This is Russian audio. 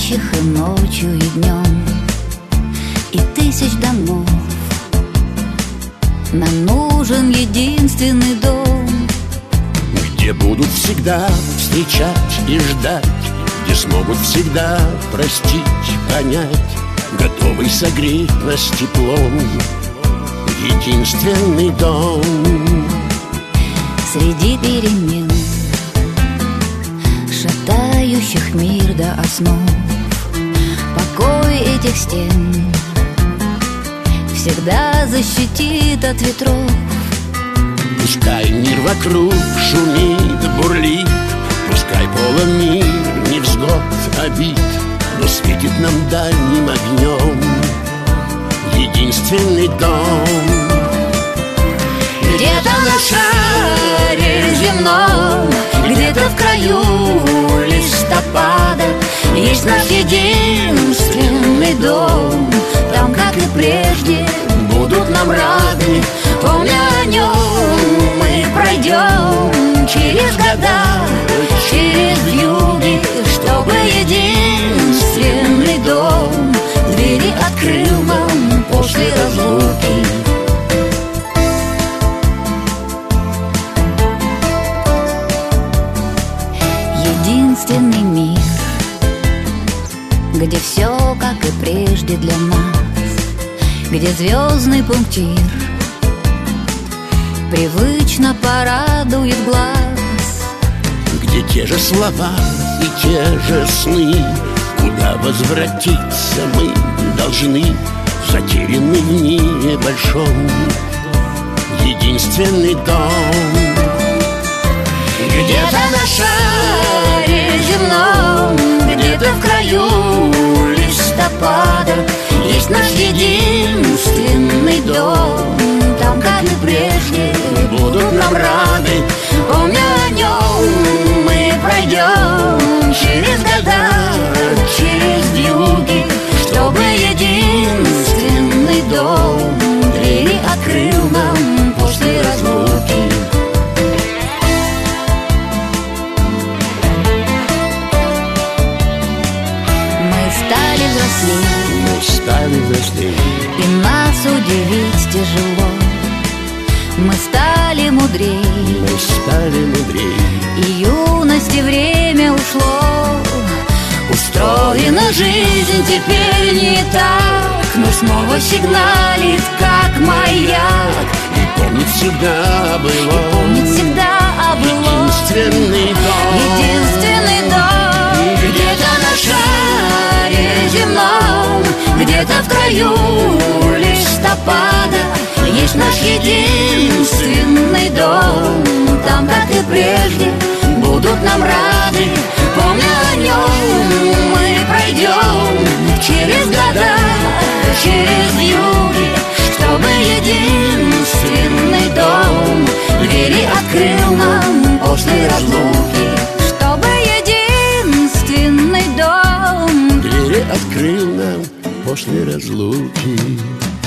спящих и ночью, и днем, и тысяч домов. Нам нужен единственный дом, где будут всегда встречать и ждать, где смогут всегда простить, понять, готовый согреть нас теплом. Единственный дом. Среди перемен, шатающих мир до основ, покой этих стен всегда защитит от ветров. Пускай мир вокруг шумит, бурлит, пускай полон мир невзгод, обид, но светит нам дальним огнем единственный дом. Где-то на шаре земном, где-то в краю листопада есть наш единственный дом. Там, как и прежде, будут нам рады, помня о нем мы пройдем через года, через вьюги, чтобы единственный дом двери открыл нам после разлуки. Единственный мир, где все, как и прежде для нас, где звездный пунктир привычно порадует глаз, где те же слова и те же сны, куда возвратиться мы должны, затерянный в мире большом единственный дом. Где-то на шаре земном, где-то в краю листопада есть наш единственный дом. Там, как и прежде, будут нам рады, помня о нем мы пройдем через года, через вьюги, чтобы единственный дом двери открыл нам после разлуки. Мы стали взрослее, и нас удивить тяжело. Мы стали мудрее, мы стали мудрее, и юности время ушло. Устроена жизнь теперь не так, но снова сигналит, как маяк. и помнит всегда о былом, Помнит всегда о былом. единственный дом. Единственный дом, где-то на шаре земном, где-то в краю листопада есть наш единственный дом. Там, как и прежде, будут нам рады, помня о нем мы пройдем через года, через вьюги, чтобы единственный дом двери открыл нам после разлуки. Чтобы единственный дом Двери открыл нам после разлуки.